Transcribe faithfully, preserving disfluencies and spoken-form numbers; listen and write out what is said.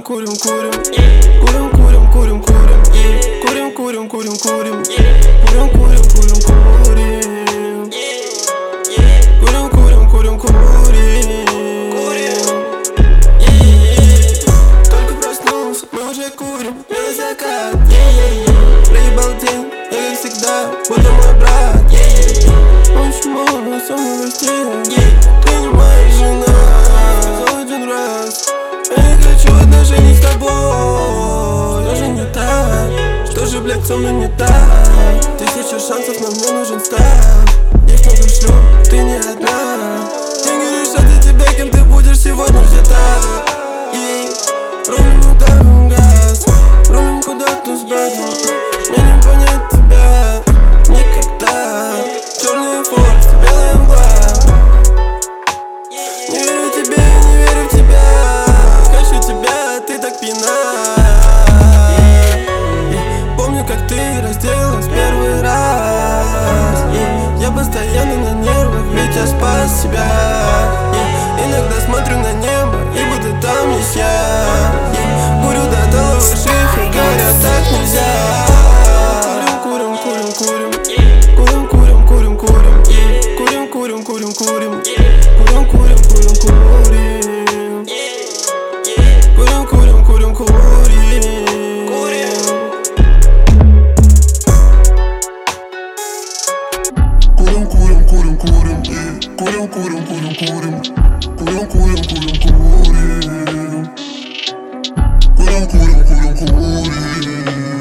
курим, курим, курим, курим, курим, курим, курим, курим, курим, курим, курим, курим, курим, курим, курим, курим, курим, курим. Только проснулся, мы уже курим, белый закат. Проебал день, я как всегда, будто мой брат. Очень много, со мной гостей. Ты не моя жена, сказал один раз. Я не хочу отношений с тобой. Что же не так? Что же, блядь, со мной не так? Тысяча шансов, но мне нужен старт. Их много шлю, ты не одна. Я не решу для тебя, кем ты будешь сегодня где-то. И рулим ударом газ, рулим куда-то с братом. Мне не понять тебя никогда. Черный форс, белая мгла. Не верю тебе, не верю в тебя. Хочу тебя, ты так пьяна. И помню, как ты разделась первый раз. И я постоянно на нервах, ведь я спас себя. И иногда смотрю на небо, и будто там есть я. И курю до талого шифра, говорят, так нельзя. Курим, курим, курим, курим, курим, курим, курим, курим, курим, курим, курим, курим, курим, курим, курим, курим, курим, курим, курим. Курим, курим, курим, курим, и курим, курим, курим, курим, курим, курим, курим, курим, курим, курим, курим, курим.